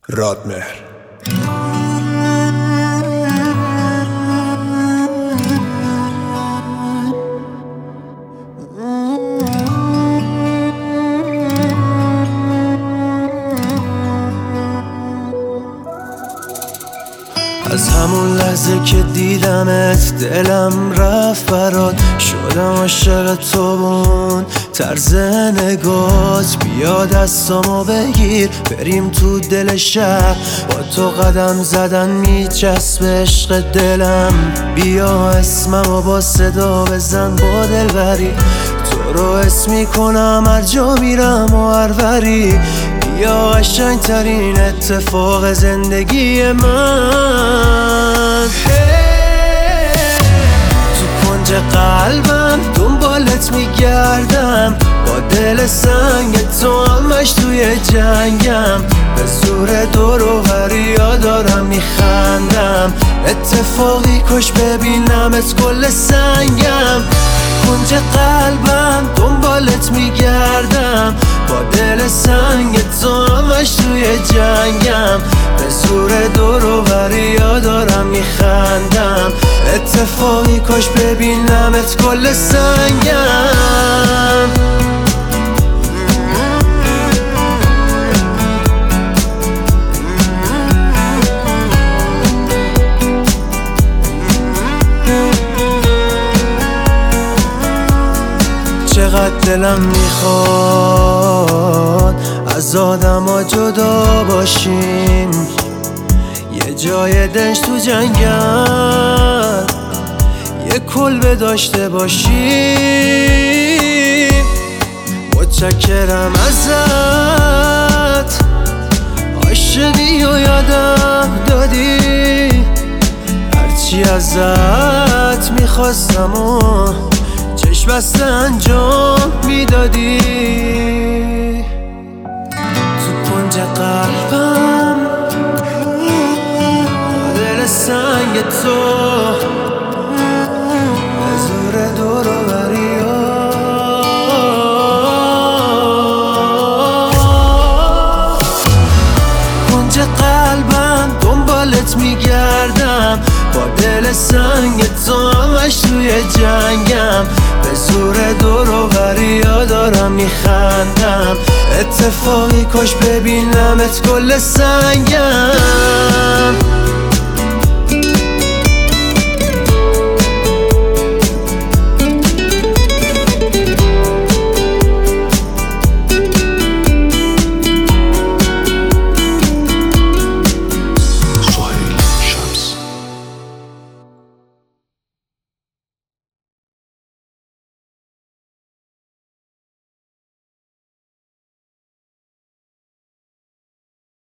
رادمهر. از همون لحظه که دیدمت دلم رفت برات، شدم عاشق تو بون طرز نگات. بیا دستامو بگیر بریم تو دل شهر، با تو قدم زدن میچسب عشق دلم. بیا اسممو با صدا بزن با دلبری، تو رو اسم میکنم هر جا میرم و هر وری. یا قشنگ ترین اتفاق زندگی من، تو کنج قلبم دنبالت میگردم، با دل سنگ تو همش توی جنگم. به زور دور و بریا دارم میخندم، اتفاقی کش ببینمت کل سنگم. کنج قلبم دنبالت میگردم، با دل سنگ تو همش توی جنگم. به زور دور و بریا دارم میخندم، اتفاقی کش ببینمت کل سنگم. چقدر دلم میخواد از آدما جدا باشیم، یه جای دنج تو جنگل یه کلبه داشته باشیم. متشکرم ازت عاشقی و یادم دادی، هرچی ازت میخواستم و چشم بسته انجام میدادی. تو کنج قلبم دل سنگ تو، به زور دور و بریا کنج قلبم دنبالت میگردم، با دل سنگ تو همش توی جنگم. به زور دور و بریا دارم میخندم، اتفاقی کش ببینمت کل سنگم.